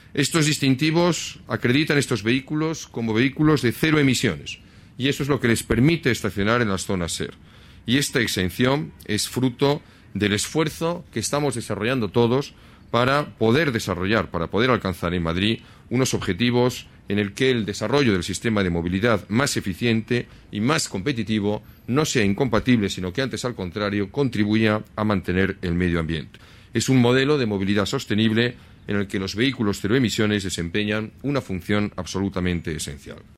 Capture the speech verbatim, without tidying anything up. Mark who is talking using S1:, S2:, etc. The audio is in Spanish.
S1: Estos distintivos acreditan estos vehículos como vehículos de cero emisiones y eso es lo que les permite estacionar en las zonas S E R. Y esta exención es fruto del esfuerzo que estamos desarrollando todos para poder desarrollar, para poder alcanzar en Madrid unos objetivos en el que el desarrollo del sistema de movilidad más eficiente y más competitivo no sea incompatible, sino que antes, al contrario, contribuya a mantener el medio ambiente. Es un modelo de movilidad sostenible en el que los vehículos cero emisiones desempeñan una función absolutamente esencial.